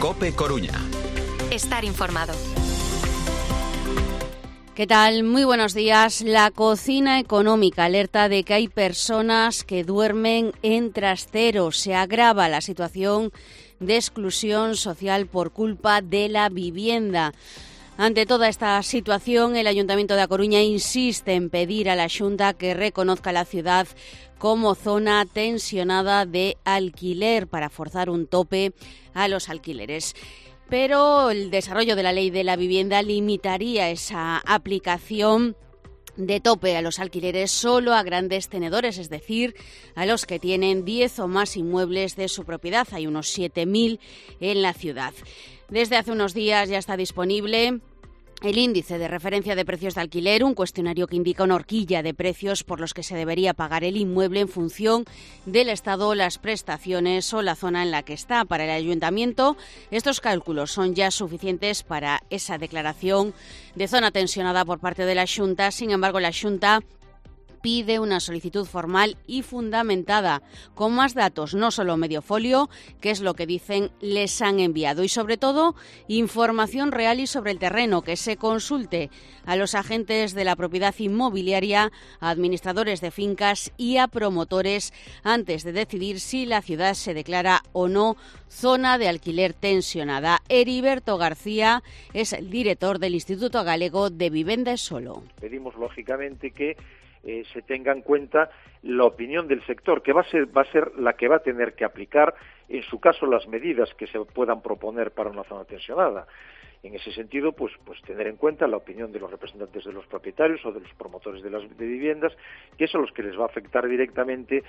COPE Coruña. Estar informado. ¿Qué tal? Muy buenos días. La Cocina Económica alerta de que hay personas que duermen en trasteros. Se agrava la situación de exclusión social por culpa de la vivienda. Ante toda esta situación, el Ayuntamiento de A Coruña insiste en pedir a la Xunta que reconozca la ciudad como zona tensionada de alquiler para forzar un tope a los alquileres. Pero el desarrollo de la ley de la vivienda limitaría esa aplicación de tope a los alquileres solo a grandes tenedores, es decir, a los que tienen 10 o más inmuebles de su propiedad. Hay unos 7.000 en la ciudad. Desde hace unos días ya está disponible el índice de referencia de precios de alquiler, un cuestionario que indica una horquilla de precios por los que se debería pagar el inmueble en función del estado, las prestaciones o la zona en la que está. Para el ayuntamiento, estos cálculos son ya suficientes para esa declaración de zona tensionada por parte de la Xunta. Sin embargo, la Xunta pide una solicitud formal y fundamentada, con más datos, no solo medio folio, que es lo que dicen les han enviado, y sobre todo información real y sobre el terreno, que se consulte a los agentes de la propiedad inmobiliaria, a administradores de fincas y a promotores antes de decidir si la ciudad se declara o no zona de alquiler tensionada. Heriberto García es el director del Instituto Galego de Vivenda e Solo. Pedimos lógicamente que se tenga en cuenta la opinión del sector, que va a ser la que va a tener que aplicar, en su caso, las medidas que se puedan proponer para una zona tensionada. En ese sentido, pues tener en cuenta la opinión de los representantes de los propietarios o de los promotores de viviendas, que son los que les va a afectar directamente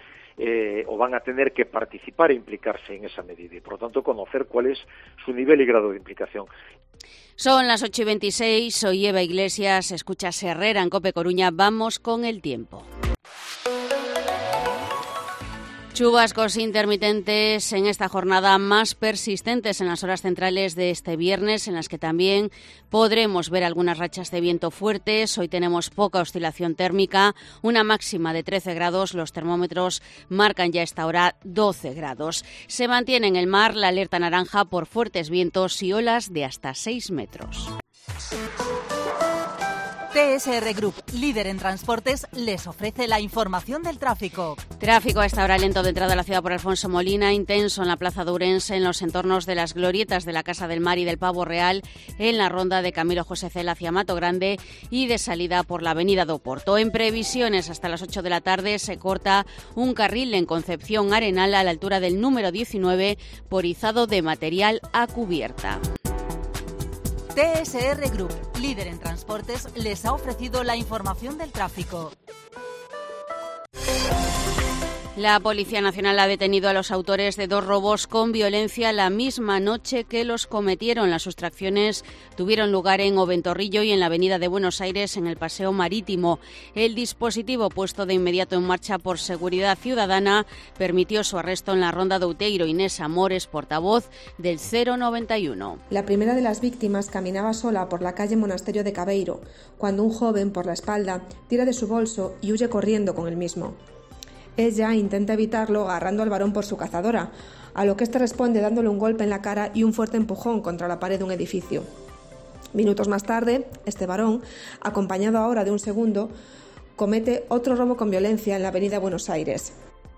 o van a tener que participar e implicarse en esa medida y, por lo tanto, conocer cuál es su nivel y grado de implicación. Son las 8:26, soy Eva Iglesias, escuchas Herrera en COPE Coruña. Vamos con el tiempo. Chubascos intermitentes en esta jornada, más persistentes en las horas centrales de este viernes, en las que también podremos ver algunas rachas de viento fuertes. Hoy tenemos poca oscilación térmica, una máxima de 13 grados. Los termómetros marcan ya a esta hora 12 grados. Se mantiene en el mar la alerta naranja por fuertes vientos y olas de hasta 6 metros. TSR Group, líder en transportes, les ofrece la información del tráfico. Tráfico a esta hora lento de entrada a la ciudad por Alfonso Molina, intenso en la Plaza de Ourense, en los entornos de las glorietas de la Casa del Mar y del Pavo Real, en la ronda de Camilo José Cela hacia Mato Grande y de salida por la avenida do Porto. En previsiones, hasta las 8 de la tarde se corta un carril en Concepción Arenal a la altura del número 19 por izado de material a cubierta. TSR Group, líder en transportes, les ha ofrecido la información del tráfico. La Policía Nacional ha detenido a los autores de 2 robos con violencia la misma noche que los cometieron. Las sustracciones tuvieron lugar en Oventorrillo y en la avenida de Buenos Aires, en el Paseo Marítimo. El dispositivo, puesto de inmediato en marcha por Seguridad Ciudadana, permitió su arresto en la ronda de Outeiro. Inés Amores, portavoz del 091. La primera de las víctimas caminaba sola por la calle Monasterio de Cabeiro, cuando un joven, por la espalda, tira de su bolso y huye corriendo con el mismo. Ella intenta evitarlo agarrando al varón por su cazadora, a lo que éste responde dándole un golpe en la cara y un fuerte empujón contra la pared de un edificio. Minutos más tarde, este varón, acompañado ahora de un segundo, comete otro robo con violencia en la avenida Buenos Aires.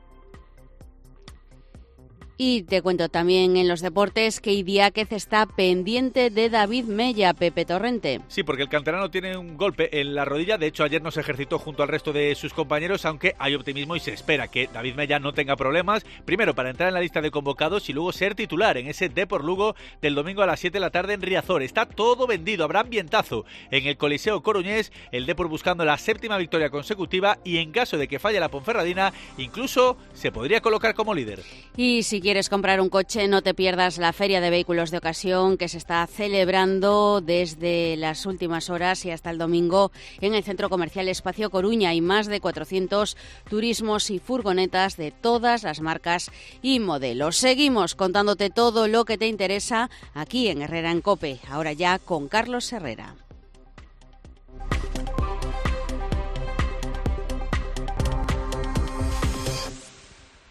Y te cuento también en los deportes que Idiáquez está pendiente de David Mella. Pepe Torrente. Sí, porque el canterano tiene un golpe en la rodilla. De hecho, ayer no se ejercitó junto al resto de sus compañeros, aunque hay optimismo y se espera que David Mella no tenga problemas. Primero, para entrar en la lista de convocados y luego ser titular en ese Depor Lugo del domingo a las 7 de la tarde en Riazor. Está todo vendido. Habrá ambientazo en el Coliseo Coruñés. El Depor buscando la 7ª victoria consecutiva y en caso de que falle la Ponferradina, incluso se podría colocar como líder. Y si quieres comprar un coche, no te pierdas la Feria de Vehículos de Ocasión que se está celebrando desde las últimas horas y hasta el domingo en el Centro Comercial Espacio Coruña. Hay más de 400 turismos y furgonetas de todas las marcas y modelos. Seguimos contándote todo lo que te interesa aquí en Herrera en COPE, ahora ya con Carlos Herrera.